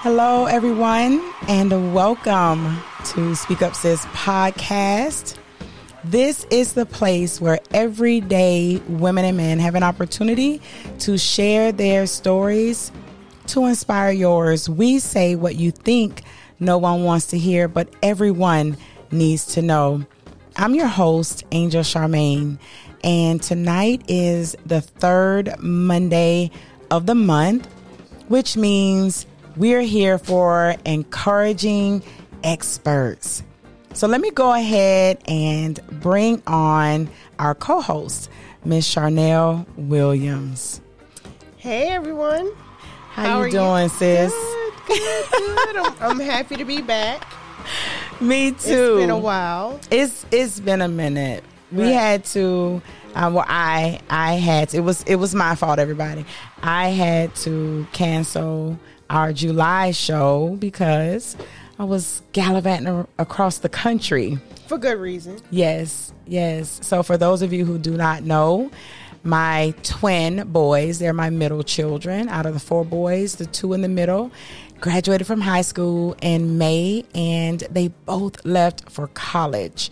Hello, everyone, and welcome to Speak Up Sis podcast. This is the place where everyday women and men have an opportunity to share their stories to inspire yours. We say what you think no one wants to hear, but everyone needs to know. I'm your host, Angel Charmaine, and tonight is the third Monday of the month, which means we're here for encouraging experts. So let me go ahead and bring on our co-host, Miss Charnel Williams. Hey, everyone. How you doing, sis? Good. I'm happy to be back. Me too. It's been a while. It's been a minute. Right. We had to. I had to. It was my fault, everybody. I had to cancel our July show because I was gallivanting across the country. For good reason. Yes. So for those of you who do not know, my twin boys, they're my middle children. Out of the 4 boys, the 2 in the middle graduated from high school in May, and they both left for college.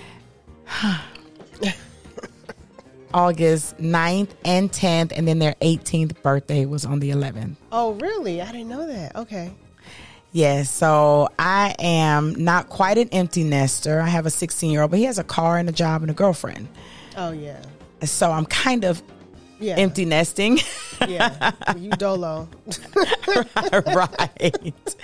August 9th and 10th, and then their 18th birthday was on the 11th. Oh, really? I didn't know that. Okay. Yes, so I am not quite an empty nester. I have a 16-year-old, but he has a car and a job and a girlfriend. Oh, yeah. So I'm kind of empty nesting. Yeah, you dolo. Right.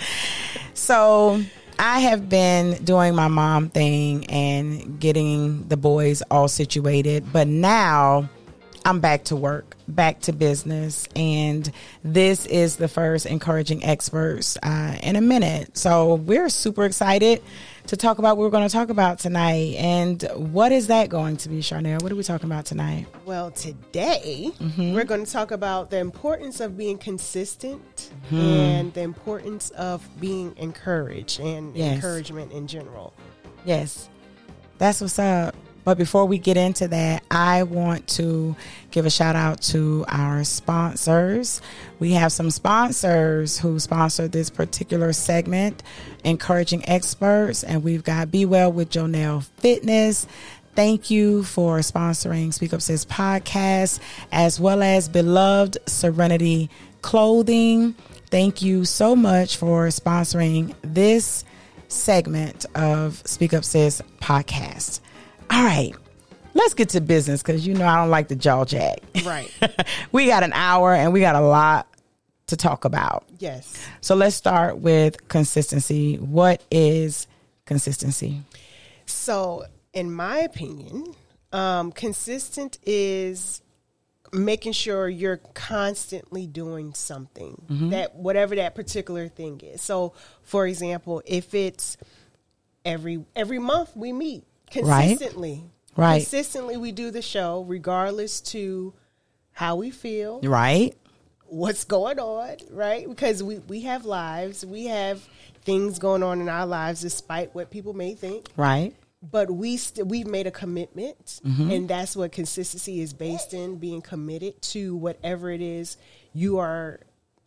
So I have been doing my mom thing and getting the boys all situated, but now I'm back to work, back to business, and this is the first Encouraging Experts in a minute. So we're super excited to talk about what we're going to talk about tonight. And what is that going to be, Charnel? What are we talking about tonight? Well, today we're going to talk about the importance of being consistent and the importance of being encouraged and encouragement in general. Yes, that's what's up. But before we get into that, I want to give a shout out to our sponsors. We have some sponsors who sponsor this particular segment, Encouraging Experts, and we've got Be Well with Jonelle Fitness. Thank you for sponsoring Speak Up Sis podcast, as well as Beloved Serenity Clothing. Thank you so much for sponsoring this segment of Speak Up Sis podcast. All right, let's get to business because I don't like the jaw jack. Right. We got an hour and we got a lot to talk about. Yes. So let's start with consistency. What is consistency? So, in my opinion, consistent is making sure you're constantly doing something, that whatever that particular thing is. So, for example, if it's every month we meet. Consistently. Right. Consistently we do the show regardless to how we feel. Right. What's going on, right? Because we have lives. We have things going on in our lives despite what people may think. Right. But we've made a commitment, and that's what consistency is based in, being committed to whatever it is you are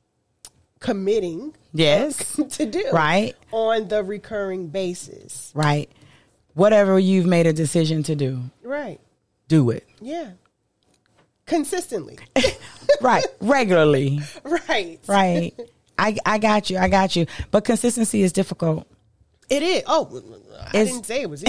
committing to do. Right. On the recurring basis. Right. Whatever you've made a decision to do. Right. Do it. Yeah. Consistently. Right. Regularly. Right. Right. I got you. But consistency is difficult. It is. Oh, I didn't say it was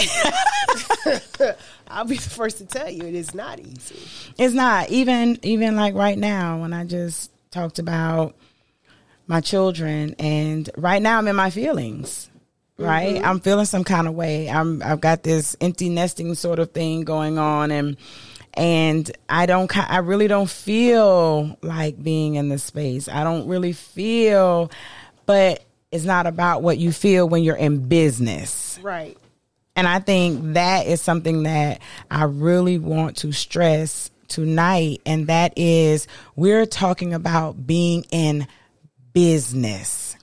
easy. I'll be the first to tell you it is not easy. It's not. Even like right now when I just talked about my children, and right now I'm in my feelings. Right. I'm feeling some kind of way. I've got this empty nesting sort of thing going on, and I really don't feel like being in this space. I don't really feel, but it's not about what you feel when you're in business. Right. And I think that is something that I really want to stress tonight. And that is, we're talking about being in business.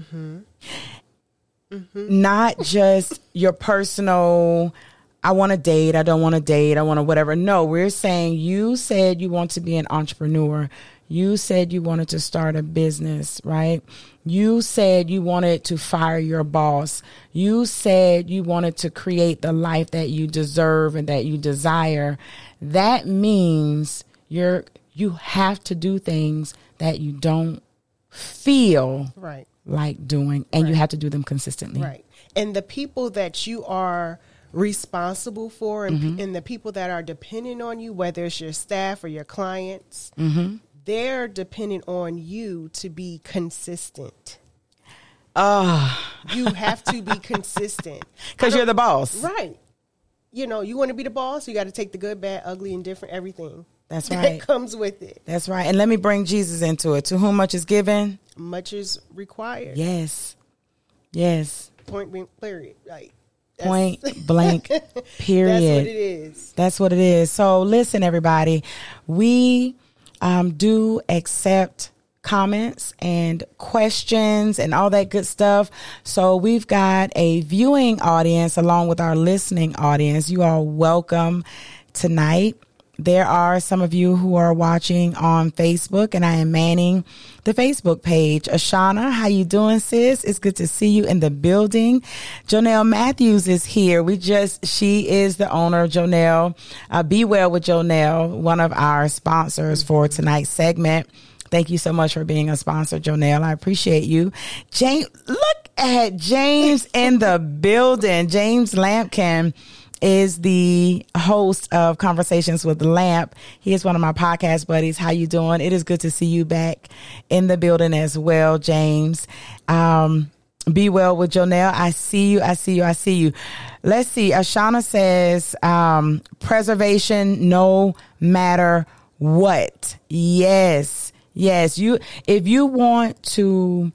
Not just your personal, I want to date, I don't want to date, I want to whatever. No, we're saying you said you want to be an entrepreneur. You said you wanted to start a business, right? You said you wanted to fire your boss. You said you wanted to create the life that you deserve and that you desire. That means you have to do things that you don't feel like doing, and you have to do them consistently. Right. And the people that you are responsible for and the people that are depending on you, whether it's your staff or your clients, they're dependent on you to be consistent. You have to be consistent. Because you're the boss. Right. You know, you want to be the boss, you got to take the good, bad, ugly, indifferent, everything. That's right. That comes with it. That's right. And let me bring Jesus into it. To whom much is given, much is required. Yes. Yes. Point blank, period. Like, point blank, period. That's what it is. That's what it is. So listen, everybody, we do accept comments and questions and all that good stuff. So we've got a viewing audience along with our listening audience. You are welcome tonight. There are some of you who are watching on Facebook, and I am manning the Facebook page. Ashana, how you doing, sis? It's good to see you in the building. Jonelle Matthews is here. She is the owner of Jonelle. Be Well with Jonelle, one of our sponsors for tonight's segment. Thank you so much for being a sponsor, Jonelle. I appreciate you. James, look at James in the building. James Lampkin is the host of Conversations with Lamp. He is one of my podcast buddies. How you doing? It is good to see you back in the building as well, James. Be Well with Jonelle. I see you. Let's see. Ashana says, preservation no matter what. Yes. If you want to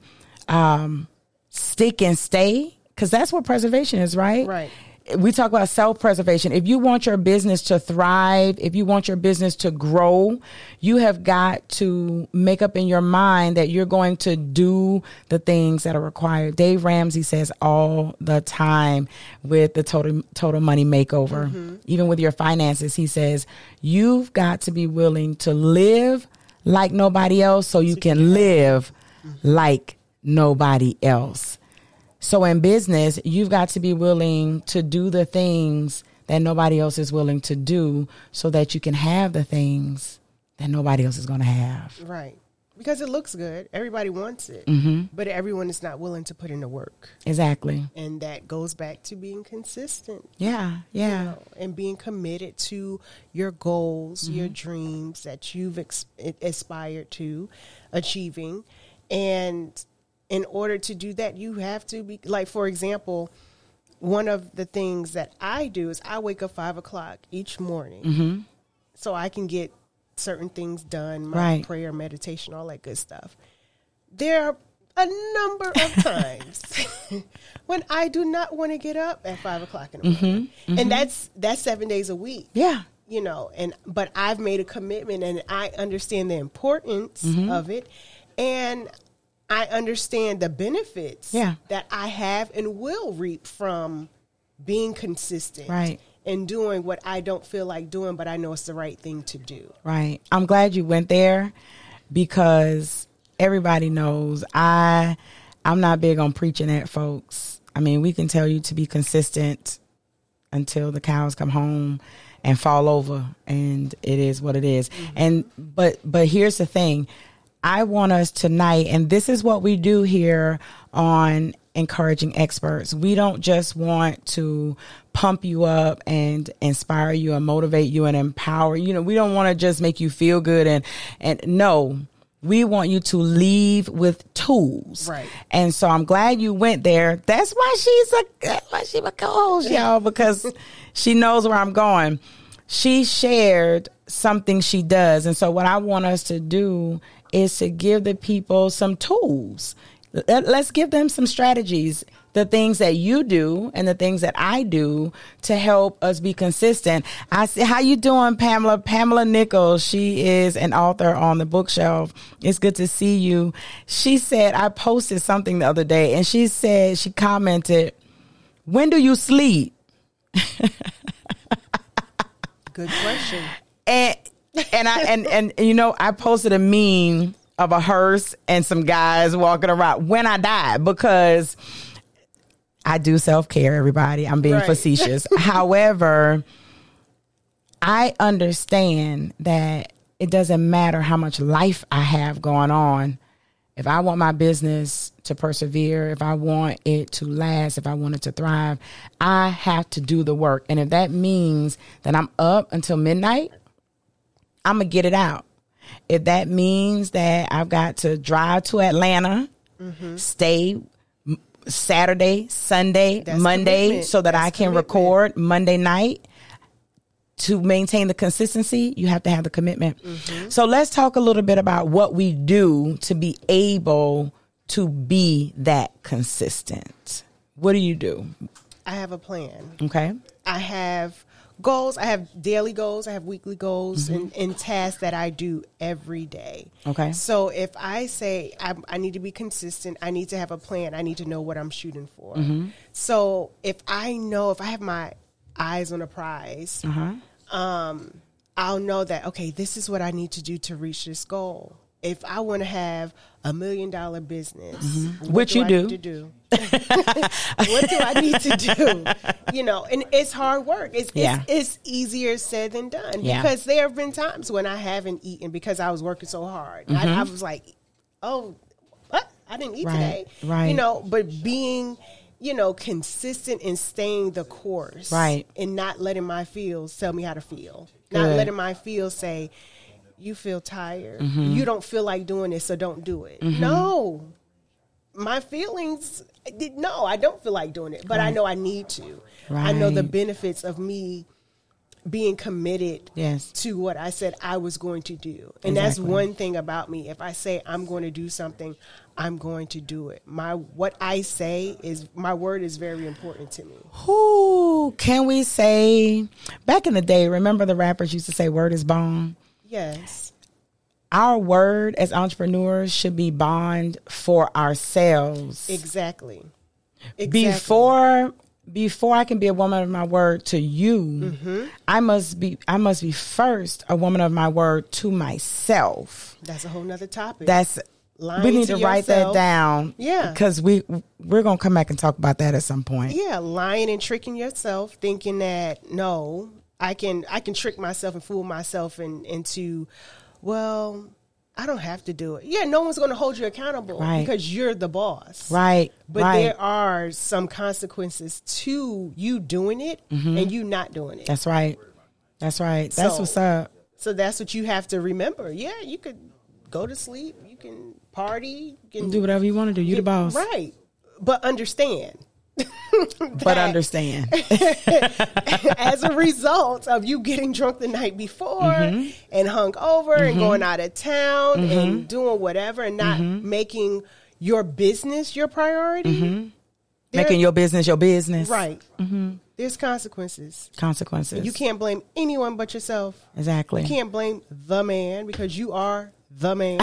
stick and stay, because that's what preservation is, right? Right. We talk about self-preservation. If you want your business to thrive, if you want your business to grow, you have got to make up in your mind that you're going to do the things that are required. Dave Ramsey says all the time with the Total Money Makeover, even with your finances, he says, you've got to be willing to live like nobody else so you can live like nobody else. So in business, you've got to be willing to do the things that nobody else is willing to do so that you can have the things that nobody else is going to have. Right. Because it looks good. Everybody wants it. But everyone is not willing to put in the work. Exactly. And that goes back to being consistent. Yeah. You know, and being committed to your goals, your dreams that you've aspired to achieving. And in order to do that, you have to be, like, for example, one of the things that I do is I wake up 5 o'clock each morning so I can get certain things done, my prayer, meditation, all that good stuff. There are a number of times when I do not want to get up at 5 o'clock in the morning. And that's 7 days a week. Yeah. You know, but I've made a commitment and I understand the importance of it. And I understand the benefits that I have and will reap from being consistent and doing what I don't feel like doing, but I know it's the right thing to do. Right. I'm glad you went there because everybody knows I'm not big on preaching at folks. I mean, we can tell you to be consistent until the cows come home and fall over, and it is what it is. And but here's the thing. I want us tonight, and this is what we do here on Encouraging Experts. We don't just want to pump you up and inspire you and motivate you and empower you. We don't want to just make you feel good and no, we want you to leave with tools. Right. And so I'm glad you went there. That's why she's a co-host, y'all, because she knows where I'm going. She shared something she does. And so what I want us to do is to give the people some tools. Let's give them some strategies, the things that you do and the things that I do to help us be consistent. I see, how you doing, Pamela? Pamela Nichols, she is an author on the bookshelf. It's good to see you. She said, I posted something the other day and she said, she commented, when do you sleep? Good question. And And I posted a meme of a hearse and some guys walking around when I die, because I do self-care, everybody. I'm being facetious. However, I understand that it doesn't matter how much life I have going on. If I want my business to persevere, if I want it to last, if I want it to thrive, I have to do the work. And if that means that I'm up until midnight, I'm going to get it out. If that means that I've got to drive to Atlanta, stay Saturday, Sunday, Monday, so that I can record Monday night, to maintain the consistency, you have to have the commitment. So let's talk a little bit about what we do to be able to be that consistent. What do you do? I have a plan. Okay. I have goals. I have daily goals. I have weekly goals and tasks that I do every day. Okay. So if I say I need to be consistent, I need to have a plan. I need to know what I'm shooting for. So if I have my eyes on a prize, I'll know that, okay, this is what I need to do to reach this goal. If I want to have $1 million business, which you do. What do I need to do? And it's hard work. It's easier said than done, because there have been times when I haven't eaten because I was working so hard. I was like, oh, what? I didn't eat today. Right. But being consistent in staying the course, right, and not letting my feels tell me how to feel. Not letting my feels say, you feel tired. You don't feel like doing this, so don't do it. No, my feelings, no, I don't feel like doing it, but I know I need to. I know the benefits of me being committed to what I said I was going to do. And that's one thing about me. If I say I'm going to do something, I'm going to do it. What I say is, my word is very important to me. Who can we say, back in the day, remember the rappers used to say word is bond? Yes. Our word as entrepreneurs should be bond for ourselves. Exactly. Before I can be a woman of my word to you, I must be first a woman of my word to myself. That's a whole nother topic. We need to write that down. Yeah. Because we're going to come back and talk about that at some point. Yeah. Lying and tricking yourself, thinking that, no, I can trick myself and fool myself into, well, I don't have to do it. Yeah, no one's going to hold you accountable because you're the boss. Right. But there are some consequences to you doing it and you not doing it. That's right. That's what's up. So that's what you have to remember. Yeah, you could go to sleep. You can party. You can do whatever you want to do. You're the boss. Right. But understand. As a result of you getting drunk the night before and hung over and going out of town and doing whatever and not making your business your priority. Making your business your business. Right. There's consequences. And you can't blame anyone but yourself. Exactly. You can't blame the man because you are the man.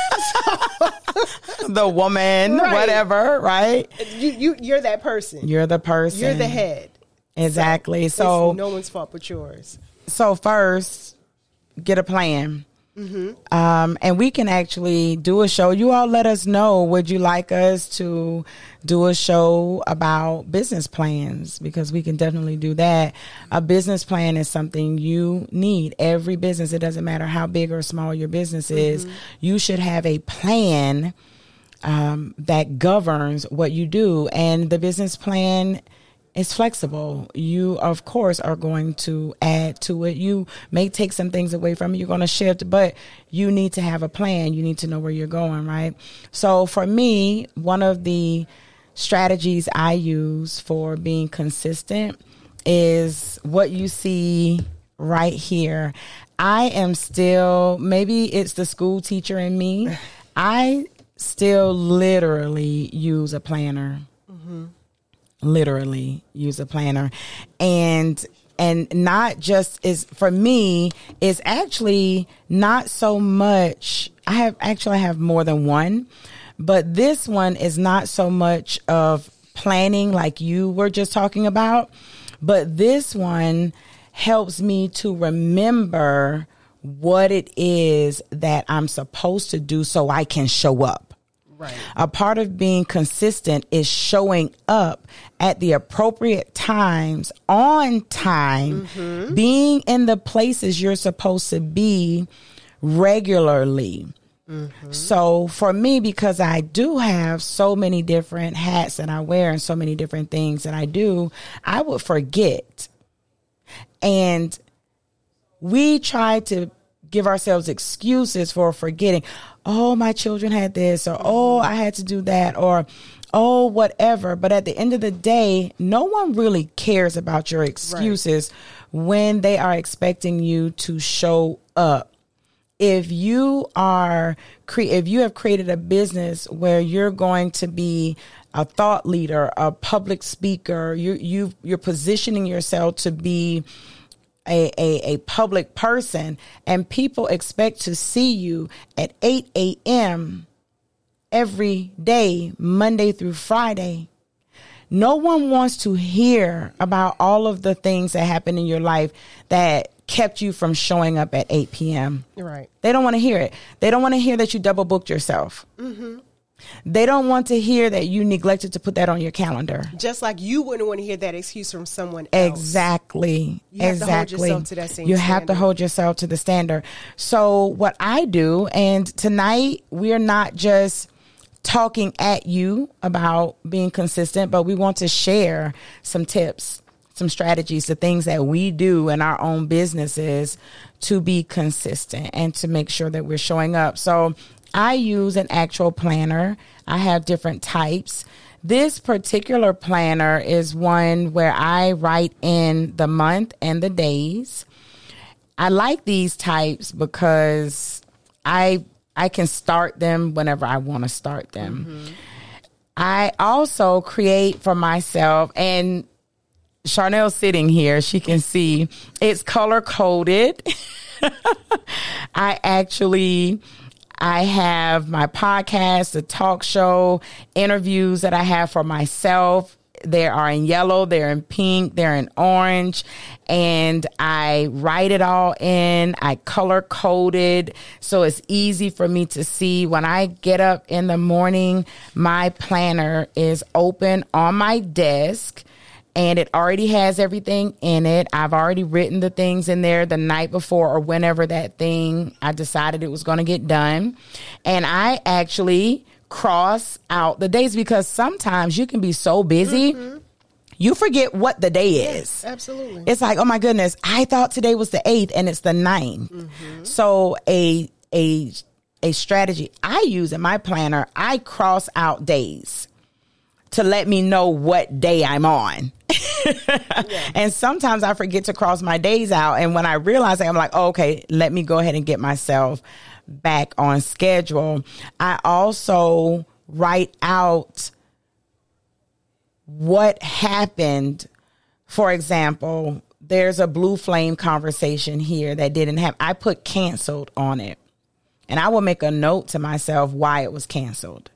The woman, whatever, right? You're that person. You're the person. You're the head. Exactly. So it's no one's fault but yours. So first, get a plan. And we can actually do a show. You all let us know, would you like us to do a show about business plans? Because we can definitely do that. A business plan is something you need. Every business, it doesn't matter how big or small your business is, you should have a plan that governs what you do. And the business plan is flexible. You, of course, are going to add to it. You may take some things away from it. You're going to shift, but you need to have a plan. You need to know where you're going, right? So for me, one of the strategies I use for being consistent is what you see right here. I am still, maybe it's the school teacher in me. I still literally use a planner. Literally use a planner, and not just is, for me, is actually not so much. I have more than one, but this one is not so much of planning like you were just talking about, but this one helps me to remember what it is that I'm supposed to do so I can show up. Right. A part of being consistent is showing up at the appropriate times, on time, being in the places you're supposed to be regularly. So for me, because I do have so many different hats that I wear and so many different things that I do, I would forget. And we try to give ourselves excuses for forgetting. Oh, my children had this, or oh, I had to do that, or oh, whatever. But at the end of the day, no one really cares about your excuses when they are expecting you to show up. If you have created a business where you're going to be a thought leader, a public speaker, you're positioning yourself to be a public person, and people expect to see you at 8 a.m. every day, Monday through Friday. No one wants to hear about all of the things that happen in your life that kept you from showing up at 8 p.m. Right. They don't want to hear it. They don't want to hear that you double booked yourself. They don't want to hear that you neglected to put that on your calendar. Just like you wouldn't want to hear that excuse from someone else. Exactly. You have to hold yourself to that same You standard. have to hold yourself to the standard. So what I do, and tonight we're not just talking at you about being consistent, but we want to share some tips, some strategies, the things that we do in our own businesses to be consistent and to make sure that we're showing up. So I use an actual planner. I have different types. This particular planner is one where I write in the month and the days. I like these types because I can start them whenever I want to start them. I also create for myself, and Charnel's sitting here, she can see it's color coded. I have my podcast, the talk show, interviews that I have for myself. They are in yellow, they're in pink, they're in orange, and I write it all in. I color coded so it's easy for me to see. When I get up in the morning, my planner is open on my desk, and it already has everything in it. I've already written the things in there the night before or whenever that thing I decided it was going to get done. And I actually cross out the days, because sometimes you can be so busy, you forget what the day is. Absolutely. It's like, oh my goodness, I thought today was the 8th and it's the 9th. So a strategy I use in my planner, I cross out days to let me know what day I'm on. And sometimes I forget to cross my days out. And when I realize that, I'm like, oh, okay, let me go ahead and get myself back on schedule. I also write out what happened. For example, there's a Blue Flame conversation here that didn't happen. I put canceled on it. And I will make a note to myself why it was canceled.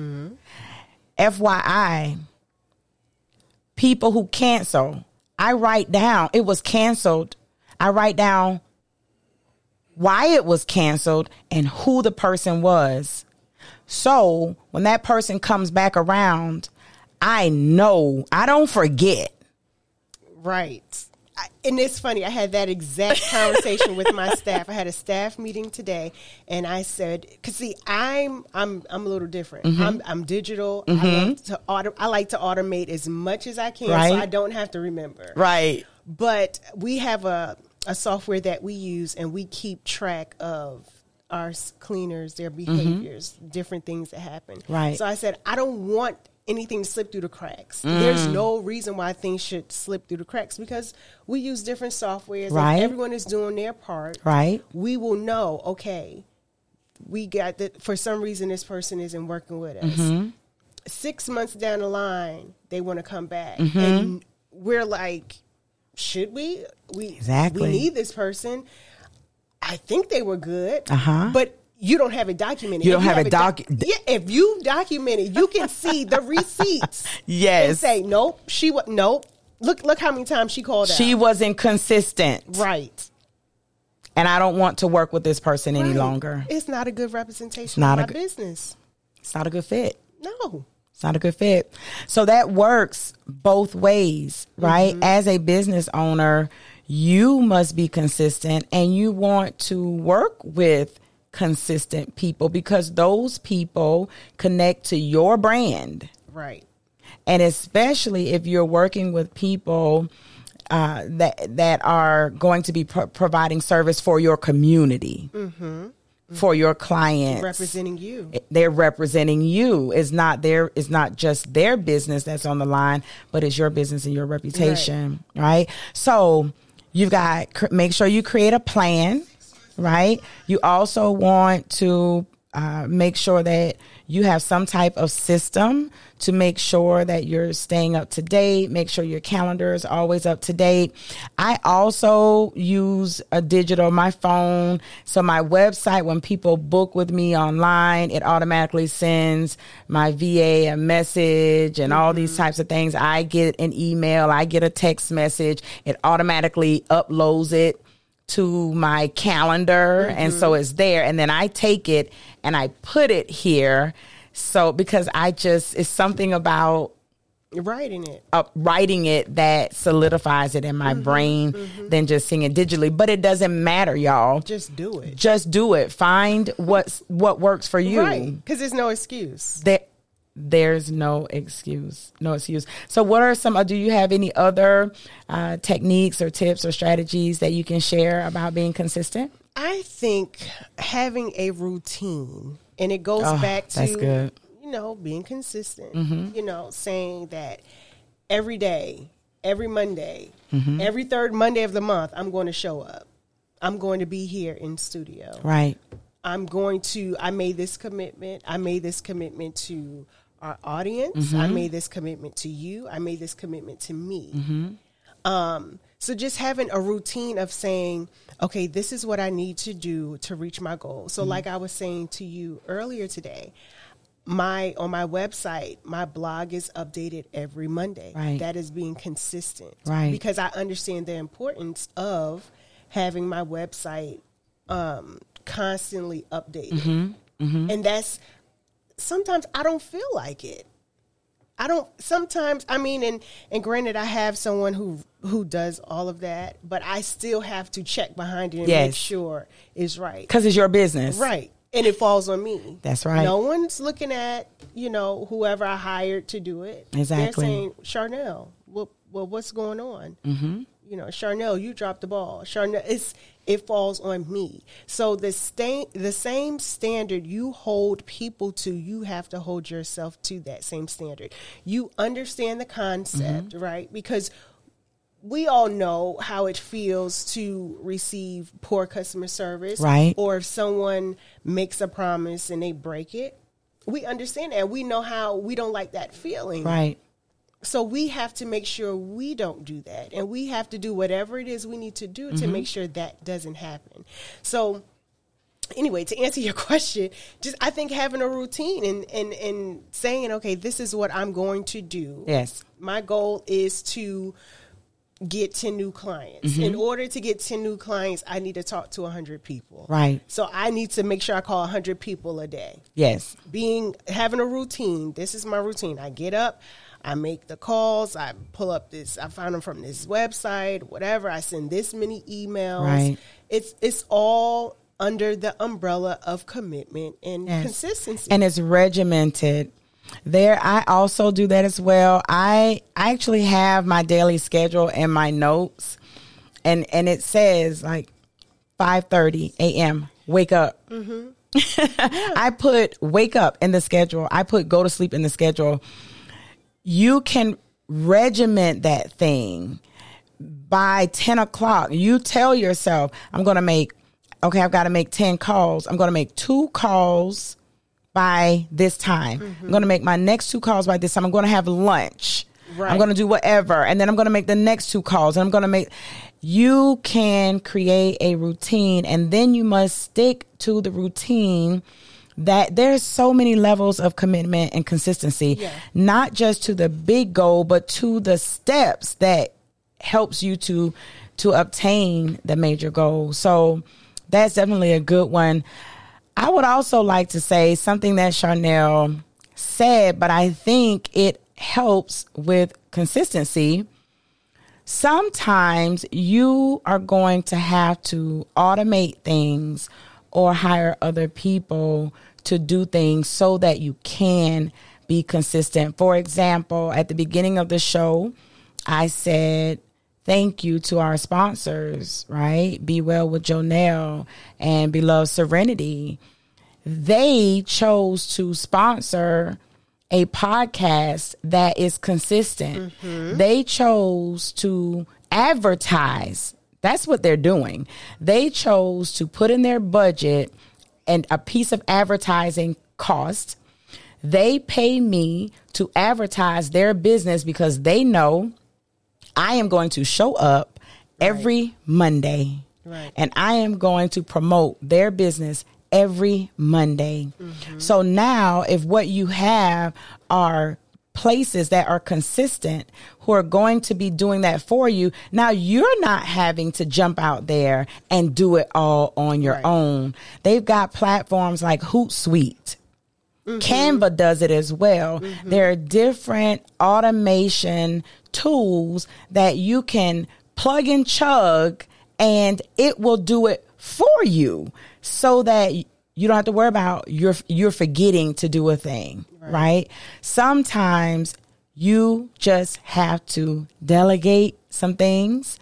FYI, people who cancel, I write down it was canceled. I write down why it was canceled and who the person was. So when that person comes back around, I know, I don't forget. Right. And it's funny, I had that exact conversation with my staff. I had a staff meeting today, and I said, because see, I'm a little different. I'm digital. I like to automate as much as I can, so I don't have to remember. Right. But we have a software that we use, and we keep track of our cleaners, their behaviors, different things that happen. Right. So I said, I don't want anything to slip through the cracks. There's no reason why things should slip through the cracks, because we use different softwares. Right. And everyone is doing their part. Right. We will know, okay, we got that. For some reason, this person isn't working with us. 6 months down the line, they want to come back. And we're like, should we? We need this person. I think they were good. But you don't have it documented. You don't have it documented. If you document it, you can see the receipts. Yes. And say, nope, nope. Look how many times she called out. She wasn't consistent. Right. and I don't want to work with this person any longer. It's not a good representation of my business. It's not a good fit. No. It's not a good fit. So that works both ways, right? As a business owner, you must be consistent, and you want to work with consistent people because those people connect to your brand. Right. And especially if you're working with people that are going to be providing service for your community, for your clients, representing you. They're representing you. It's not just their business that's on the line, but it's your business and your reputation, right? So you've got make sure you create a plan, right? You also want to make sure that you have some type of system to make sure that you're staying up to date. Make sure your calendar is always up to date. I also use my phone. So my website, when people book with me online, it automatically sends my VA a message and all these types of things. I get an email. I get a text message. It automatically uploads it to my calendar. And so it's there. And then I take it and I put it here. So because it's something about writing it that solidifies it in my brain than just seeing it digitally. But it doesn't matter, y'all. Just do it. Just do it. Find what works for you. Right. Because there's no excuse. There's no excuse. No excuse. So what are do you have any other techniques or tips or strategies that you can share about being consistent? I think having a routine, and it goes back to, that's good. Being consistent, saying that every day, every Monday, every third Monday of the month, I'm going to show up. I'm going to be here in studio. Right. I made this commitment. I made this commitment to our audience. I made this commitment to you. I made this commitment to me. So just having a routine of saying, okay, this is what I need to do to reach my goal. So like I was saying to you earlier today, on my website, my blog is updated every Monday. Right. That is being consistent. Right. Because I understand the importance of having my website constantly updated. And that's, sometimes I don't feel like it. And granted, I have someone who does all of that, but I still have to check behind it and make sure it's right. Because it's your business. Right. And it falls on me. That's right. No one's looking at, whoever I hired to do it. Exactly. They're saying, Charnel, what's going on? Charnel, you dropped the ball. Charnel, it falls on me. So the same standard you hold people to, you have to hold yourself to that same standard. You understand the concept, right? Because we all know how it feels to receive poor customer service. Right. Or if someone makes a promise and they break it. We understand that. We know how we don't like that feeling. Right. So we have to make sure we don't do that. And we have to do whatever it is we need to do to make sure that doesn't happen. So anyway, to answer your question, I think having a routine and saying, okay, this is what I'm going to do. Yes. My goal is to get 10 new clients. In order to get 10 new clients, I need to talk to 100 people. Right. So I need to make sure I call 100 people a day. Yes. Having a routine. This is my routine. I get up, I make the calls, I pull up I found them from this website, whatever. I send this many emails. Right. It's all under the umbrella of commitment and consistency. And it's regimented. I also do that as well. I actually have my daily schedule in my notes, and it says like 5:30 a.m. wake up. I put wake up in the schedule. I put go to sleep in the schedule. You can regiment that thing by 10 o'clock. You tell yourself, I've got to make 10 calls. I'm going to make 2 calls by this time. I'm going to make my next 2 calls by this time. I'm going to have lunch. Right. I'm going to do whatever. And then I'm going to make the next 2 calls. And you can create a routine, and then you must stick to the routine. That there's so many levels of commitment and consistency, not just to the big goal, but to the steps that helps you to obtain the major goal. So That's definitely a good one. I would also like to say something that Charnel said, but I think it helps with consistency. Sometimes you are going to have to automate things or hire other people to do things so that you can be consistent. For example, at the beginning of the show, I said, thank you to our sponsors, right? Be Well with Jonelle and Beloved Serenity. They chose to sponsor a podcast that is consistent. They chose to advertise. That's what they're doing. They chose to put in their budget and a piece of advertising cost. They pay me to advertise their business because they know I am going to show up every Monday. Right. And I am going to promote their business every Monday. So now if what you have are places that are consistent who are going to be doing that for you, now you're not having to jump out there and do it all on your own. They've got platforms like Hootsuite. Canva does it as well. There are different automation tools that you can plug and chug and it will do it for you so that you don't have to worry about you're forgetting to do a thing, right? Sometimes you just have to delegate some things.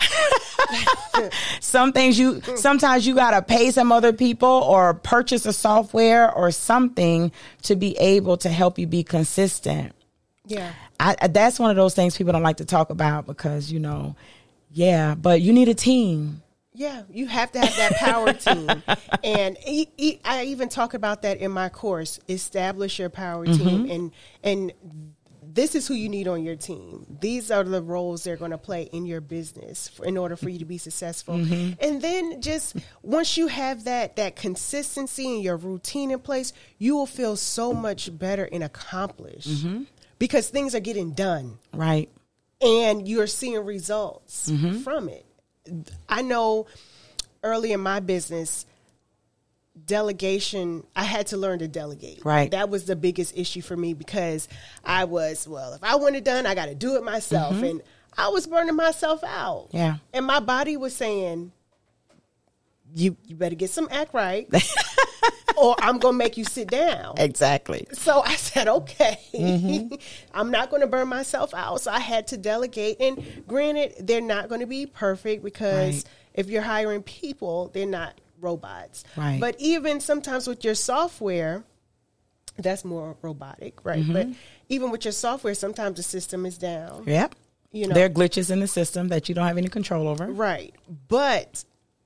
Sometimes you got to pay some other people or purchase a software or something to be able to help you be consistent. Yeah. That's one of those things people don't like to talk about because, but you need a team. Yeah, you have to have that power team. And I even talk about that in my course, establish your power team. And this is who you need on your team. These are the roles they're going to play in your business in order for you to be successful. And then just once you have that consistency and your routine in place, you will feel so much better and accomplished because things are getting done. Right. And you're seeing results from it. I know early in my business, delegation, I had to learn to delegate. Right. That was the biggest issue for me because I was, if I want it done, I got to do it myself. And I was burning myself out. Yeah. And my body was saying, you better get some act right or I'm going to make you sit down. Exactly. So I said, okay, I'm not going to burn myself out. So I had to delegate. And granted, they're not going to be perfect because if you're hiring people, they're not robots. Right. But even sometimes with your software, that's more robotic, right? But even with your software, sometimes the system is down. Yep. There are glitches in the system that you don't have any control over. Right. But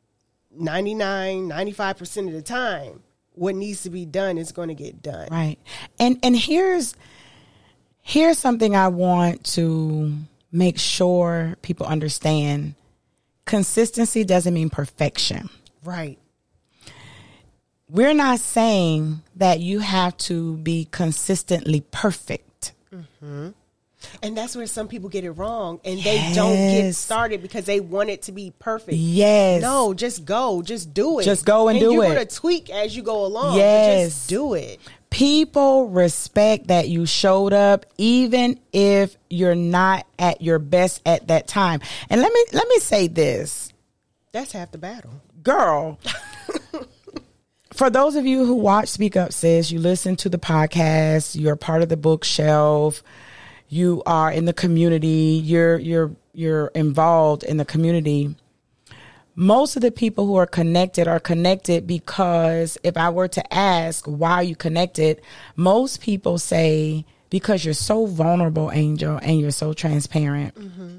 95% of the time, what needs to be done is going to get done. Right. And here's something I want to make sure people understand. Consistency doesn't mean perfection. Right. We're not saying that you have to be consistently perfect. And that's where some people get it wrong and they don't get started because they want it to be perfect. Yes. No, just go. Just do it. Just go and do it. You're going to tweak as you go along. Yes. But just do it. People respect that you showed up even if you're not at your best at that time. And let me say this. That's half the battle. Girl. For those of you who watch Speak Up Sis, you listen to the podcast, you're part of the bookshelf, you are in the community, you're involved in the community. Most of the people who are connected because if I were to ask why are you connected, most people say because you're so vulnerable, Angel, and you're so transparent.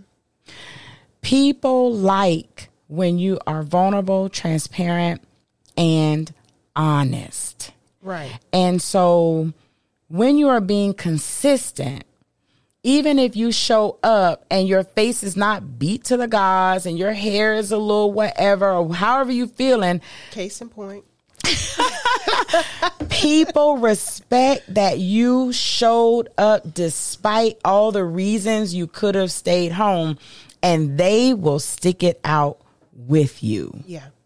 People like when you are vulnerable, transparent, and honest. Right. And so when you are being consistent, even if you show up and your face is not beat to the gods and your hair is a little whatever or however you feeling. Case in point. People respect that you showed up despite all the reasons you could have stayed home, and they will stick it out with you. Yeah.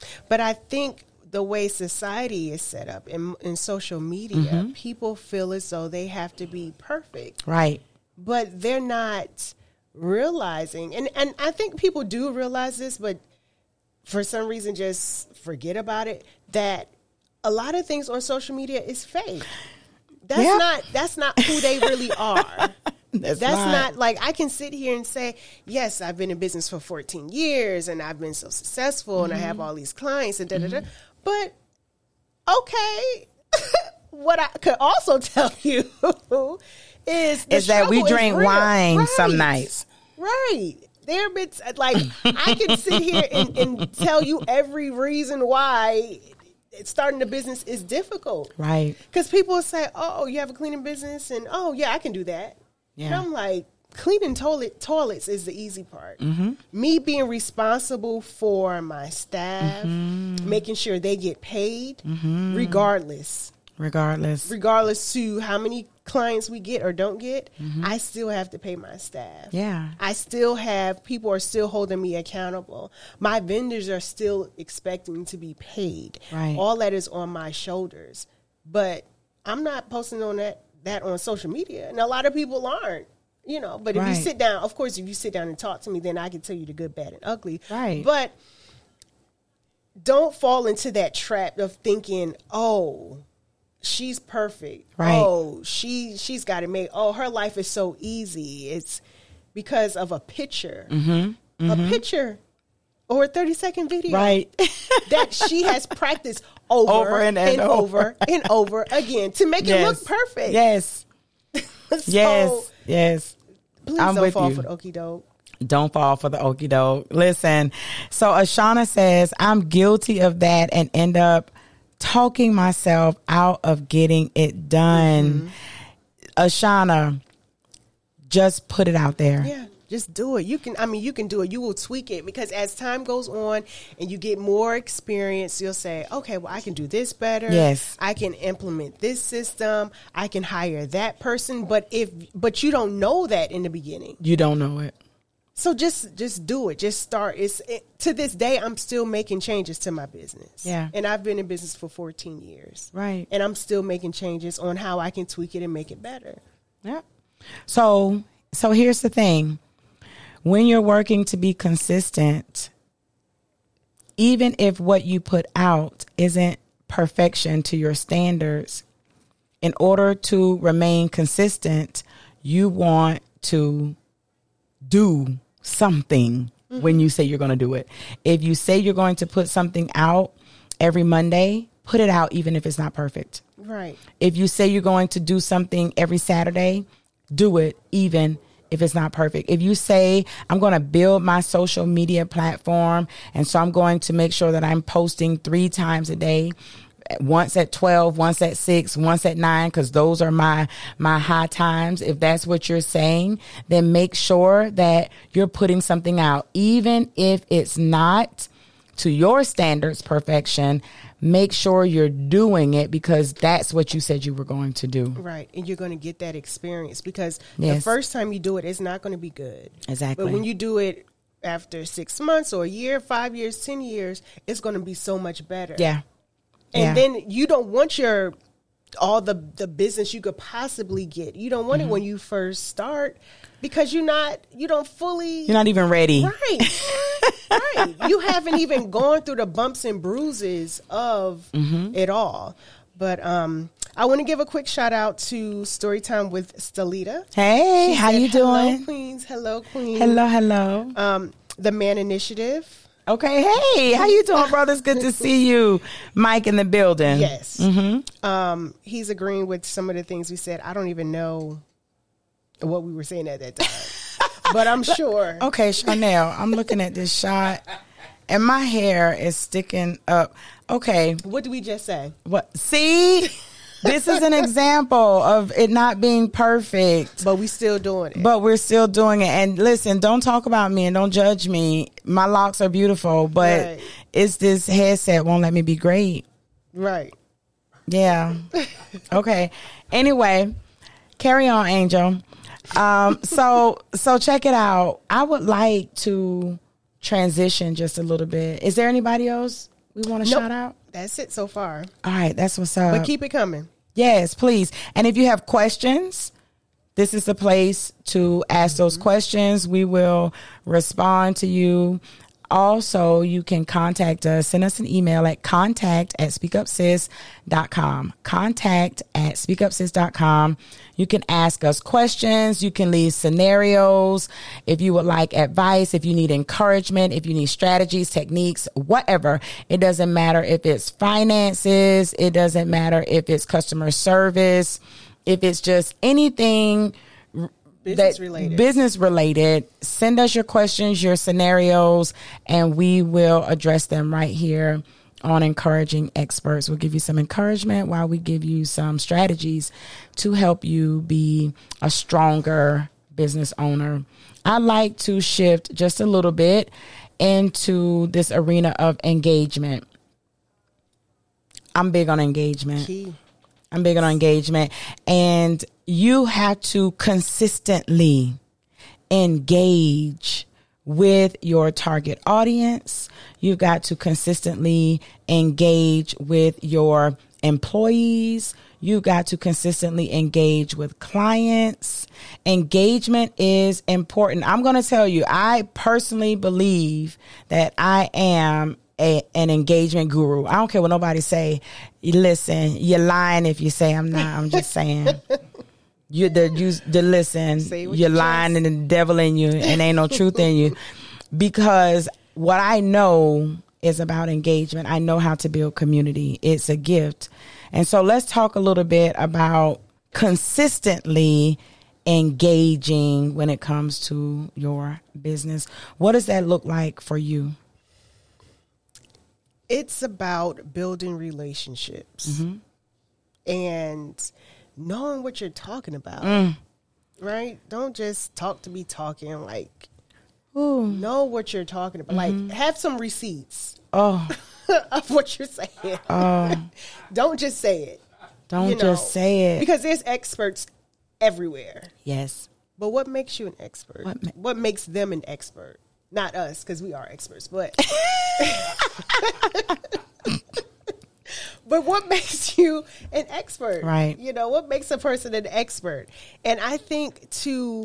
But I think the way society is set up in social media, people feel as though they have to be perfect. Right. But they're not realizing, and I think people do realize this, but for some reason just forget about it, that a lot of things on social media is fake. That's not who they really are. That's not like, I can sit here and say, yes, I've been in business for 14 years and I've been so successful and I have all these clients and da-da-da. But okay, what I could also tell you is that we drink wine some nights. Right. There have been, like, I can sit here and tell you every reason why starting a business is difficult. Right. Because people will say, oh, you have a cleaning business, and oh, yeah, I can do that. Yeah. And I'm like, cleaning toilets is the easy part. Me being responsible for my staff, making sure they get paid, regardless to how many clients we get or don't get, I still have to pay my staff. Yeah. People are still holding me accountable. My vendors are still expecting to be paid. Right. All that is on my shoulders. But I'm not posting on that on social media. And a lot of people aren't, but if you sit down, of course, if you sit down and talk to me, then I can tell you the good, bad, and ugly. Right. But don't fall into that trap of thinking, oh, she's perfect. Right. Oh, she's got it made. Oh, her life is so easy. It's because of a picture. A picture or a 30-second video. Right. That she has practiced over and over and over again to make it look perfect. Yes. Yes. Please don't fall for the okie doke. Don't fall for the okie doke. Listen, so Ashana says, I'm guilty of that and end up talking myself out of getting it done. Ashana, just put it out there. Yeah, just do it. You can do it. You will tweak it, because as time goes on and you get more experience, you'll say, okay, well, I can do this better. Yes. I can implement this system. I can hire that person. But you don't know that in the beginning. You don't know it. So just do it. Just start. To this day, I'm still making changes to my business. Yeah. And I've been in business for 14 years. Right. And I'm still making changes on how I can tweak it and make it better. Yeah. So here's the thing. When you're working to be consistent, even if what you put out isn't perfection to your standards, in order to remain consistent, you want to do something when you say you're going to do it. If you say you're going to put something out every Monday, put it out even if it's not perfect. Right. If you say you're going to do something every Saturday, do it even if it's not perfect. If you say, I'm going to build my social media platform, and so I'm going to make sure that I'm posting 3 times a day, once at 12, once at 6, once at 9, because those are my high times. If that's what you're saying, then make sure that you're putting something out, even if it's not to your standards perfection. Make sure you're doing it, because that's what you said you were going to do. Right. And you're going to get that experience, because the first time you do it, it's not going to be good. Exactly. But when you do it after 6 months or a year, 5 years, 10 years, it's going to be so much better. Yeah. And then you don't want all the business you could possibly get. You don't want it when you first start, because you're not even ready. Right. Right. You haven't even gone through the bumps and bruises of it all. But I want to give a quick shout out to Storytime with Stelita. Hey, how you doing? Hello, Queens. Hello, Queens. Hello. The Man Initiative. Okay, hey, how you doing, brother? It's good to see you. Mike in the building. Yes. He's agreeing with some of the things we said. I don't even know what we were saying at that time, but I'm sure. Okay, Chanel, I'm looking at this shot, and my hair is sticking up. Okay. What did we just say? What? See? This is an example of it not being perfect. But we still doing it. But we're still doing it. And listen, don't talk about me and don't judge me. My locks are beautiful, but it's this headset won't let me be great. Right. Yeah. Okay. Anyway, carry on, Angel. So check it out. I would like to transition just a little bit. Is there anybody else we want to shout out? That's it so far. All right, that's what's up. But keep it coming. Yes, please. And if you have questions, this is the place to ask those questions. We will respond to you. Also, you can contact us. Send us an email at contact@speakupsis.com. Contact@speakupsis.com. You can ask us questions. You can leave scenarios. If you would like advice, if you need encouragement, if you need strategies, techniques, whatever. It doesn't matter if it's finances. It doesn't matter if it's customer service. If it's just anything business related, send us your questions, your scenarios, and we will address them right here on Encouraging Experts. We'll give you some encouragement while we give you some strategies to help you be a stronger business owner. I like to shift just a little bit into this arena of engagement. I'm big on engagement. I'm big on engagement, and you have to consistently engage with your target audience. You've got to consistently engage with your employees. You've got to consistently engage with clients. Engagement is important. I'm going to tell you, I personally believe that I am an engagement guru. I don't care what nobody say. Listen, you're lying if you say I'm not. I'm just saying. Listen, you're lying and the devil in you and ain't no truth in you. Because what I know is about engagement. I know how to build community. It's a gift. And so let's talk a little bit about consistently engaging when it comes to your business. What does that look like for you? It's about building relationships and knowing what you're talking about, right? Don't just talk to be talking. Like, know what you're talking about. Like, have some receipts of what you're saying. Don't just say it. Don't just say it. Because there's experts everywhere. Yes. But what makes you an expert? What makes them an expert? Not us, because we are experts, but but what makes you an expert? Right. You know, what makes a person an expert? And I think to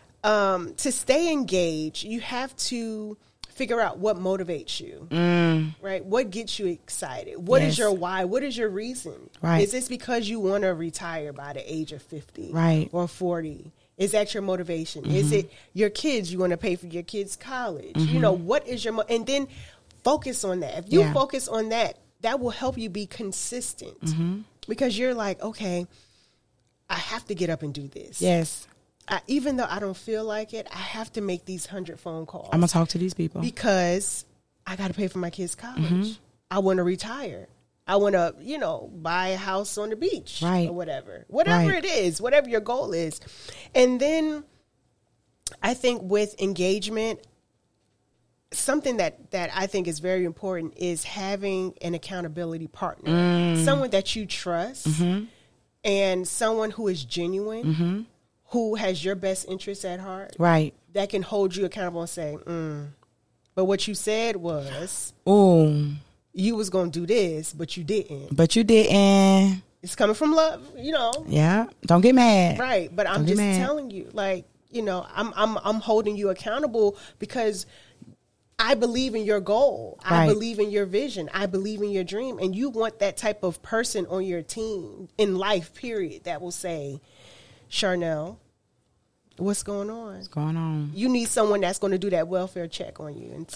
stay engaged, you have to figure out what motivates you, right? What gets you excited? What is your why? What is your reason? Right. Is this because you want to retire by the age of 50 or 40? Is that your motivation? Is it your kids? You want to pay for your kids' college? You know, what is your and then focus on that. If you focus on that, that will help you be consistent because you're like, okay, I have to get up and do this. Yes. Even though I don't feel like it, I have to make these 100 phone calls. I'm going to talk to these people. Because I got to pay for my kids' college. I want to retire. I want to, buy a house on the beach or whatever. Whatever it is, whatever your goal is. And then I think with engagement, something that I think is very important is having an accountability partner. Someone that you trust and someone who is genuine, who has your best interests at heart. Right. That can hold you accountable and say, but what you said was... you was going to do this, but you didn't. It's coming from love, Yeah. Don't get mad. Right. But I'm just telling you, like, I'm holding you accountable because I believe in your goal. Right. I believe in your vision. I believe in your dream. And you want that type of person on your team in life, period, that will say, Charnel, what's going on? What's going on? You need someone that's going to do that welfare check on you. And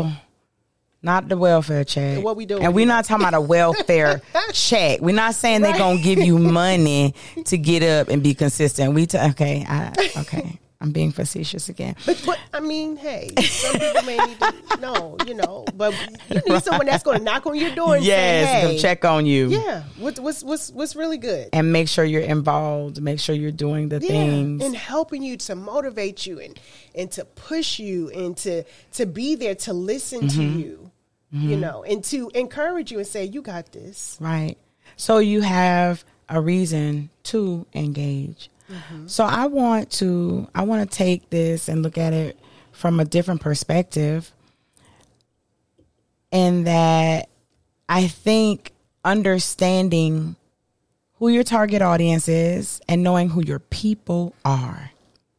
not the welfare check. What we doing? And we're not talking about a welfare check. We're not saying they're going to give you money to get up and be consistent. Okay. I'm being facetious again. But I mean, hey, some people may need to know, but you need someone that's going to knock on your door and say, hey, check on you. Yeah. What's really good? And make sure you're involved. Make sure you're doing the things. And helping you to motivate you and to push you and to be there to listen to you, and to encourage you and say, you got this. Right. So you have a reason to engage. So I want to take this and look at it from a different perspective, in that I think understanding who your target audience is and knowing who your people are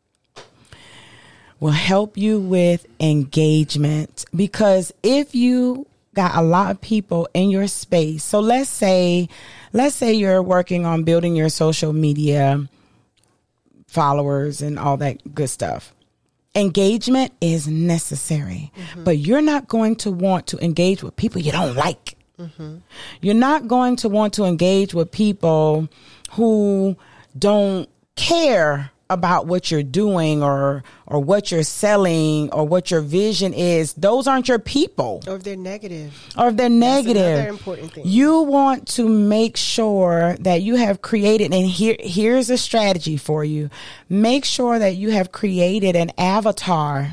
will help you with engagement. Because if you got a lot of people in your space, so let's say you're working on building your social media followers and all that good stuff. Engagement is necessary, but you're not going to want to engage with people you don't like. You're not going to want to engage with people who don't care about what you're doing or what you're selling or what your vision is. Those aren't your people. Or if they're negative. That's another important thing. You want to make sure that you have created, and here's a strategy for you. Make sure that you have created an avatar,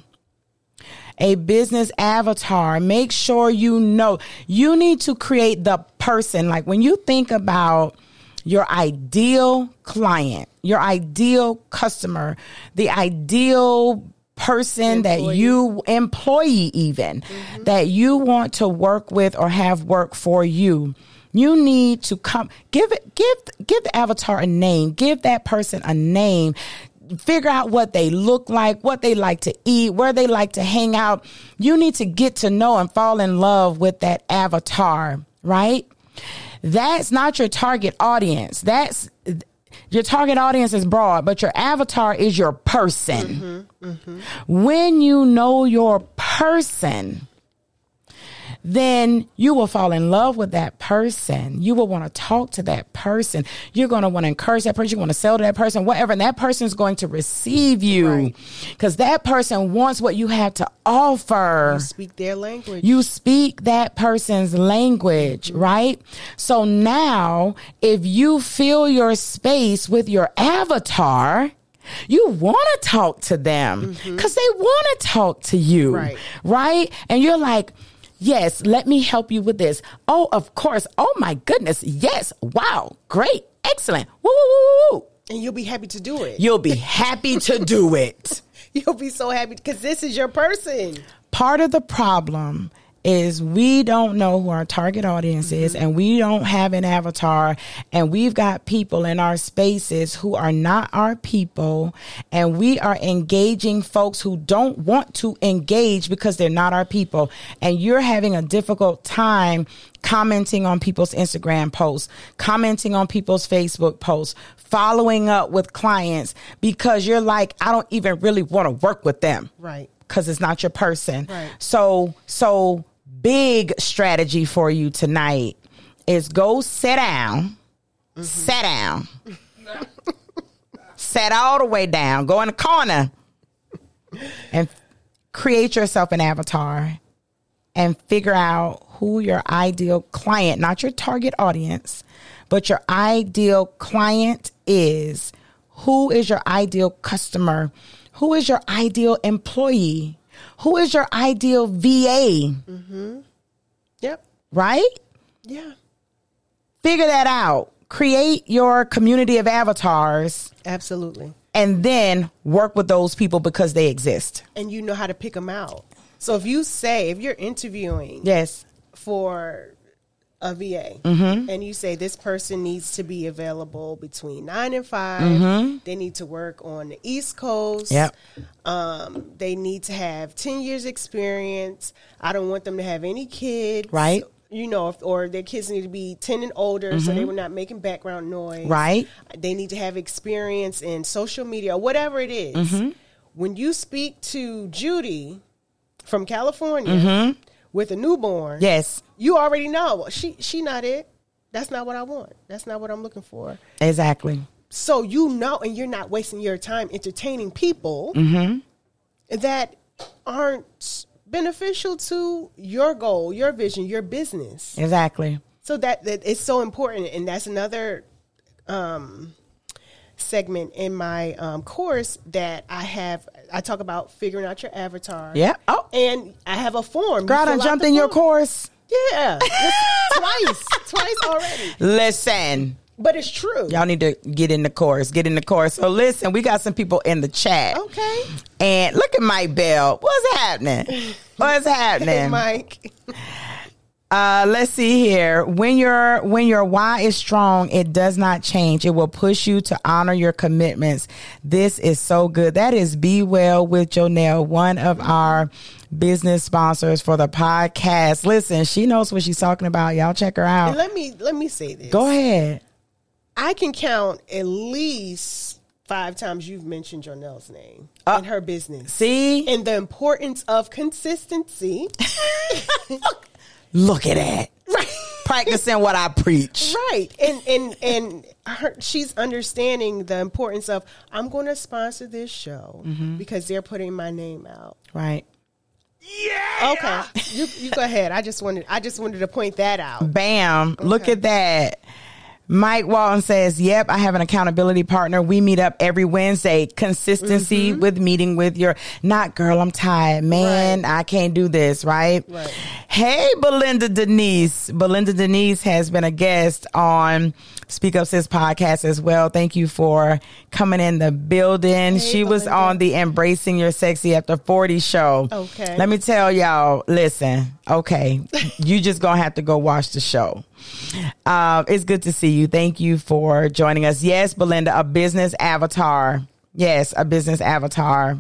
a business avatar. Make sure you need to create the person. Like when you think about your ideal client, your ideal customer, the ideal person that you employee even that you want to work with or have work for you. You need to give the avatar a name, give that person a name. Figure out what they look like, what they like to eat, where they like to hang out. You need to get to know and fall in love with that avatar, right? That's not your target audience. Your target audience is broad, but your avatar is your person. When you know your person, then you will fall in love with that person. You will want to talk to that person. You're going to want to encourage that person. You want to sell to that person, whatever. And that person is going to receive you because that person wants what you have to offer. You speak their language. You speak that person's language, right? So now right? If you fill your space with your avatar, you want to talk to them because they want to talk to you, right? And you're like, yes, let me help you with this. Oh, of course. Oh, my goodness. Yes. Wow. Great. Excellent. Woo, woo, woo, woo. And you'll be happy to do it. You'll be happy to do it. You'll be so happy because this is your person. Part of the problem is we don't know who our target audience is, and we don't have an avatar, and we've got people in our spaces who are not our people, and we are engaging folks who don't want to engage because they're not our people, and you're having a difficult time commenting on people's Instagram posts, commenting on people's Facebook posts, following up with clients because you're like, I don't even really want to work with them. Right. Because it's not your person. Right. So big strategy for you tonight is go sit down, sit all the way down, go in the corner and create yourself an avatar and figure out who your ideal client, not your target audience, but your ideal client is. Who is your ideal customer? Who is your ideal employee? Who is your ideal VA? Yep. Right? Yeah. Figure that out. Create your community of avatars. Absolutely. And then work with those people because they exist. And you know how to pick them out. So if you're interviewing for a VA and you say this person needs to be available between 9 and 5, they need to work on the East Coast. Yep. They need to have 10 years experience. I don't want them to have any kids. Right. You know, or their kids need to be 10 and older so they were not making background noise. Right. They need to have experience in social media or whatever it is. When you speak to Judy from California with a newborn, you already know she not it. That's not what I want. That's not what I'm looking for. Exactly. So you know, and you're not wasting your time entertaining people that aren't beneficial to your goal, your vision, your business. Exactly. So that it's so important, and that's another segment in my course that I talk about figuring out your avatar. Yeah. Oh, and I have a form. Girl, I jumped in your course. Yeah, twice already. Listen. But it's true. Y'all need to get in the course. So listen, we got some people in the chat. Okay. And look at Mike Bell. What's happening? Hey, Mike. Let's see here. When your why is strong, it does not change. It will push you to honor your commitments. This is so good. That is Be Well with Jonelle, one of our business sponsors for the podcast. Listen, she knows what she's talking about. Y'all check her out. And let me say this. Go ahead. I can count at least 5 times you've mentioned Jonelle's name in her business. See? And the importance of consistency. Look at that. Right. Practicing what I preach. Right. And she's understanding the importance of, I'm going to sponsor this show because they're putting my name out. Right. Yeah. Okay. You go ahead. I just wanted to point that out. Bam. Okay. Look at that. Mike Walton says, yep, I have an accountability partner. We meet up every Wednesday. Consistency with meeting with your, not girl, I'm tired. Man, right. I can't do this, right? Right. Hey, Belinda Denise. Belinda Denise has been a guest on Speak Up Sis podcast as well. Thank you for coming in the building. Hey, she was Belinda. on the Embracing Your Sexy After 40 show. Okay. Let me tell y'all, listen, okay, you just gonna have to go watch the show. It's good to see you. Thank you for joining us. Yes, Belinda, a business avatar. Yes, a business avatar.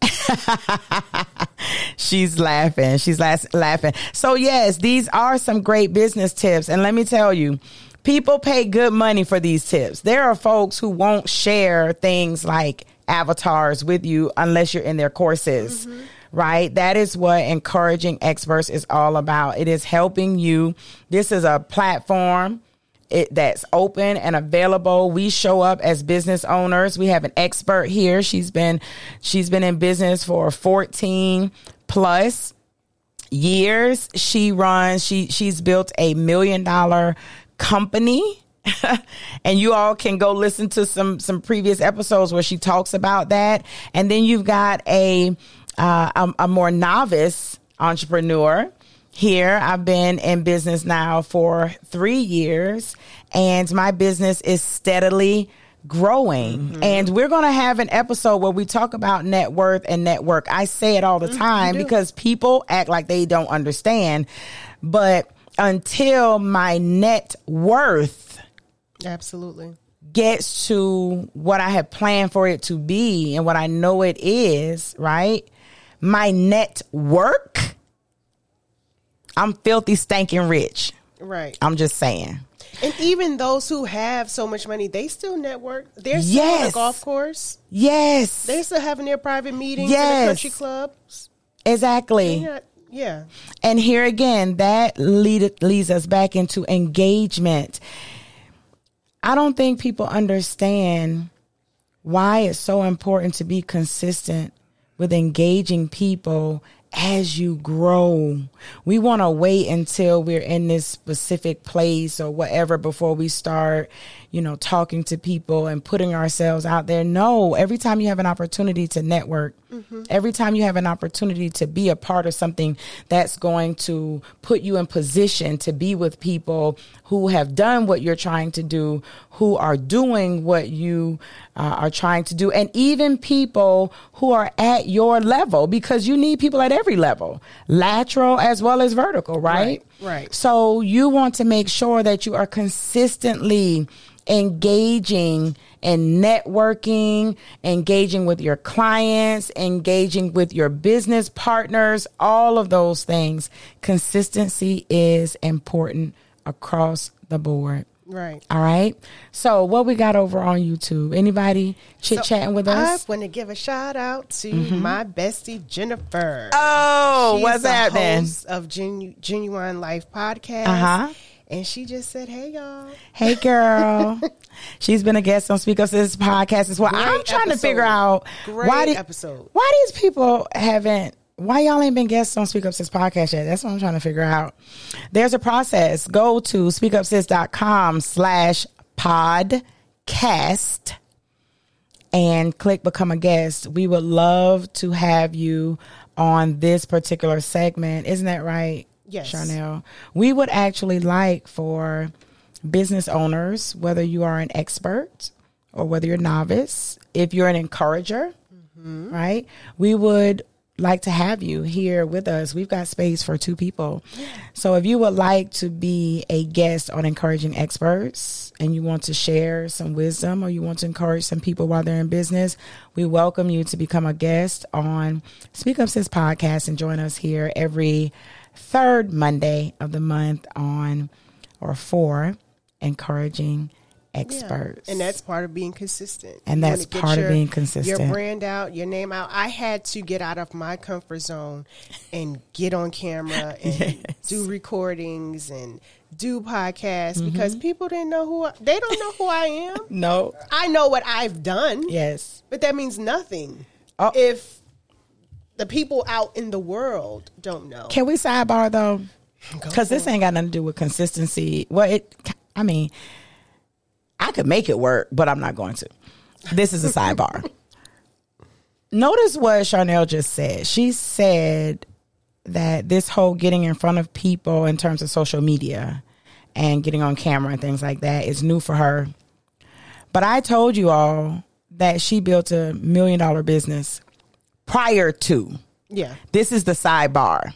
She's laughing. She's laughing. So yes, these are some great business tips. And let me tell you, people pay good money for these tips. There are folks who won't share things like avatars with you unless you're in their courses. Right? That is what Encouraging Experts is all about. It is helping you. This is a platform that's open and available. We show up as business owners. We have an expert here. She's been in business for 14 plus years. She's built $1 million company. And you all can go listen to some previous episodes where she talks about that. And then you've got a more novice entrepreneur here. I've been in business now for 3 years, and my business is steadily growing. And we're going to have an episode where we talk about net worth and network. I say it all the time because people act like they don't understand. But until my net worth absolutely gets to what I have planned for it to be and what I know it is, right? My network, I'm filthy, stinking rich. Right. I'm just saying. And even those who have so much money, they still network. They're still on a golf course. Yes. They're still having their private meetings in the country clubs. Exactly. Yeah. And here again, that leads us back into engagement. I don't think people understand why it's so important to be consistent with engaging people as you grow. We want to wait until we're in this specific place or whatever before we start, talking to people and putting ourselves out there. No, every time you have an opportunity to network, every time you have an opportunity to be a part of something that's going to put you in position to be with people who have done what you're trying to do, who are doing what you are trying to do, and even people who are at your level, because you need people at every level, lateral as well as vertical, right? Right. So you want to make sure that you are consistently engaging and networking, engaging with your clients, engaging with your business partners, all of those things. Consistency is important across the board. Right. All right. So what we got over on YouTube? Anybody chit-chatting with us? I want to give a shout out to my bestie, Jennifer. Oh, She's what's that then? Host of Genuine Life Podcast. And she just said, hey, y'all. Hey, girl. She's been a guest on Speak Up Sis podcast as well. I'm trying to figure out why these people why y'all ain't been guests on Speak Up Sis podcast yet. That's what I'm trying to figure out. There's a process. Go to speakupsis.com/podcast and click become a guest. We would love to have you on this particular segment. Isn't that right? Yes. Charnel? We would actually like for business owners, whether you are an expert or whether you're a novice, if you're an encourager, right? We would like to have you here with us. We've got space for 2 people. So if you would like to be a guest on Encouraging Experts and you want to share some wisdom or you want to encourage some people while they're in business, we welcome you to become a guest on Speak Up Sis podcast and join us here every 3rd Monday of the month for Encouraging Experts. And that's part of being consistent. And that's part of being consistent. Your brand out, your name out. I had to get out of my comfort zone and get on camera and do recordings and do podcasts because people didn't know they don't know who I am. No. I know what I've done. Yes. But that means nothing if the people out in the world don't know. Can we sidebar though? Because this ain't got nothing to do with consistency. Well, I could make it work, but I'm not going to. This is a sidebar. Notice what Charnel just said. She said that this whole getting in front of people in terms of social media and getting on camera and things like that is new for her. But I told you all that she built a $1 million business prior to. Yeah. This is the sidebar.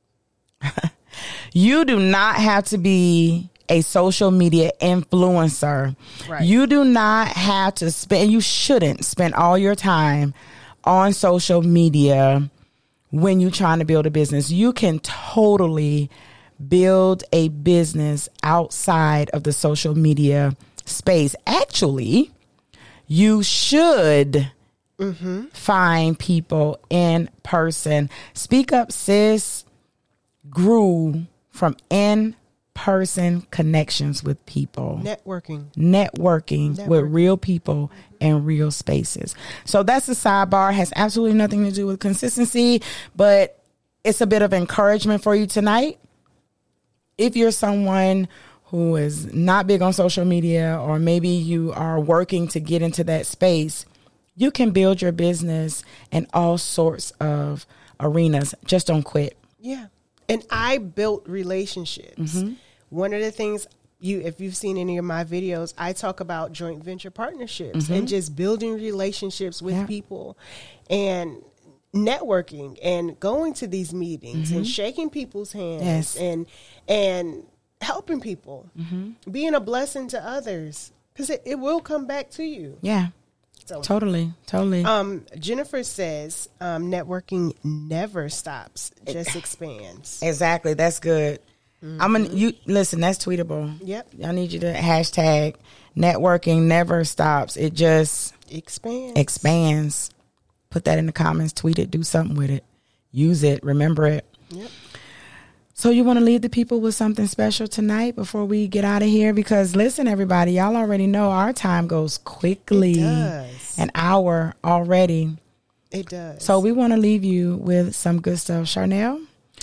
You do not have to be a social media influencer. Right. You do not have to you shouldn't spend all your time on social media when you're trying to build a business. You can totally build a business outside of the social media space. Actually, you should find people in person. Speak Up Sis grew from in-person connections with people. Networking with real people in real spaces. So that's the sidebar. Has absolutely nothing to do with consistency, but it's a bit of encouragement for you tonight. If you're someone who is not big on social media, or maybe you are working to get into that space, you can build your business in all sorts of arenas. Just don't quit. Yeah. And I built relationships. One of the things if you've seen any of my videos, I talk about joint venture partnerships and just building relationships with people and networking and going to these meetings and shaking people's hands and helping people, being a blessing to others, because it will come back to you. Yeah. So, totally. Jennifer says, networking never stops, just expands. Exactly. That's good. Listen, that's tweetable. Yep. I need you to hashtag networking never stops. It just expands. Put that in the comments, tweet it, do something with it. Use it, remember it. Yep. So you want to leave the people with something special tonight before we get out of here? Because listen, everybody, y'all already know our time goes quickly. It does. An hour already. It does. So we want to leave you with some good stuff. Charnel?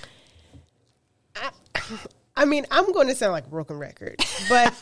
I mean, I'm going to sound like a broken record, but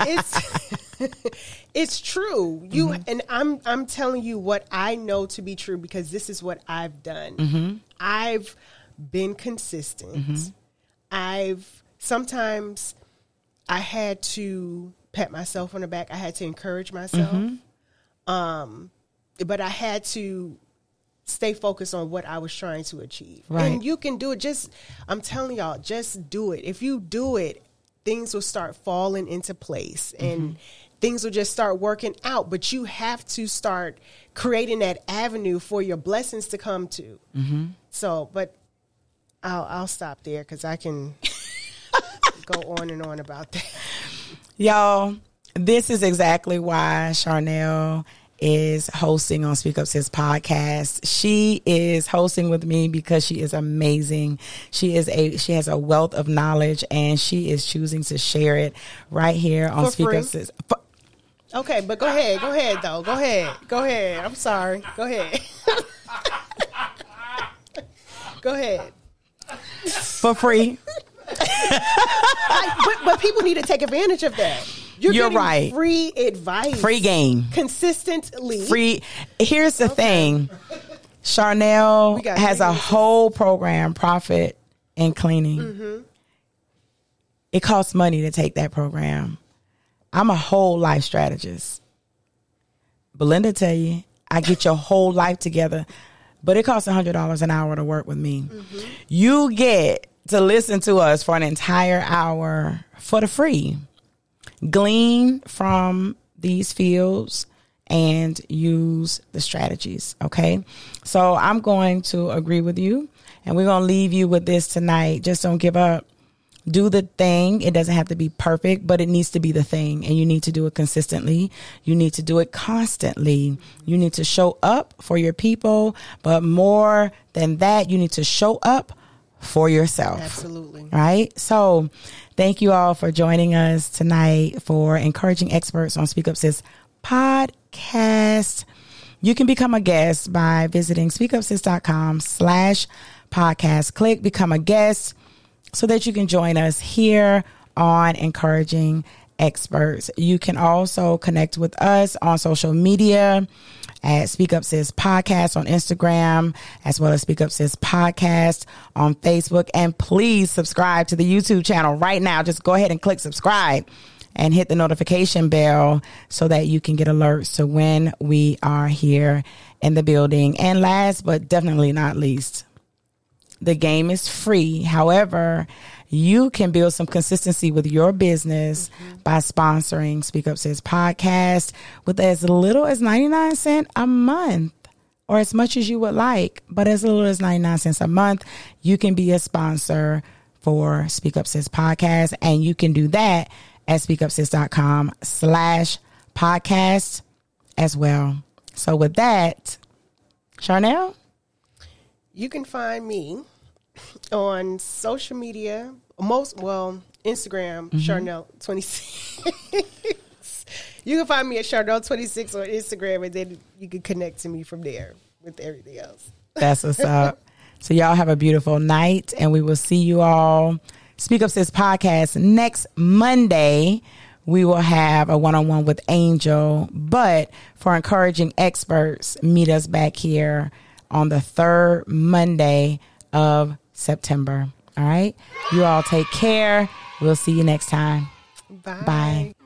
it's true. And I'm telling you what I know to be true because this is what I've done. I've been consistent. Sometimes I had to pat myself on the back. I had to encourage myself. But I had to stay focused on what I was trying to achieve. Right. And you can do it. I'm telling y'all, just do it. If you do it, things will start falling into place and things will just start working out. But you have to start creating that avenue for your blessings to come to. So, but I'll stop there because I can go on and on about that. Y'all, this is exactly why Charnel is hosting on Speak Up Sis podcast. She is hosting with me because she is amazing. She has a wealth of knowledge and she is choosing to share it right here on For Speak free. Up Sis. Okay, but go ahead though. Go ahead. I'm sorry. Go ahead. Go ahead. For free. But people need to take advantage of that. You're getting right. Free advice. Free game. Consistently. Free. Here's the thing. Charnel has a whole program, Profit in Cleaning. It costs money to take that program. I'm a whole life strategist. Belinda tell you, I get your whole life together but it costs $100 an hour to work with me. You get to listen to us for an entire hour for the free. Glean from these fields and use the strategies. Okay. So I'm going to agree with you, and we're going to leave you with this tonight. Just don't give up. Do the thing. It doesn't have to be perfect, but it needs to be the thing. And you need to do it consistently. You need to do it constantly. You need to show up for your people. But more than that, you need to show up for yourself. Absolutely. Right? So thank you all for joining us tonight for Encouraging Experts on Speak Up Sis podcast. You can become a guest by visiting speakupsis.com/podcast. Click Become a Guest so that you can join us here on Encouraging Experts. You can also connect with us on social media at Speak Up Sis Podcast on Instagram, as well as Speak Up Sis Podcast on Facebook. And please subscribe to the YouTube channel right now. Just go ahead and click subscribe and hit the notification bell so that you can get alerts to when we are here in the building. And last but definitely not least, the game is free. However, you can build some consistency with your business by sponsoring Speak Up Sis Podcast with as little as 99 cents a month, or as much as you would like, but as little as 99 cents a month. You can be a sponsor for Speak Up Sis Podcast, and you can do that at speakupsis.com/podcast as well. So with that, Charnel? You can find me on social media, Instagram, Charnel26. You can find me at Charnel26 on Instagram, and then you can connect to me from there with everything else. That's what's up. So y'all have a beautiful night, and we will see you all Speak Up Sis Podcast next Monday. We will have a one-on-one with Angel, but for Encouraging Experts, meet us back here on the third Monday of September. All right. You all take care. We'll see you next time. Bye. Bye.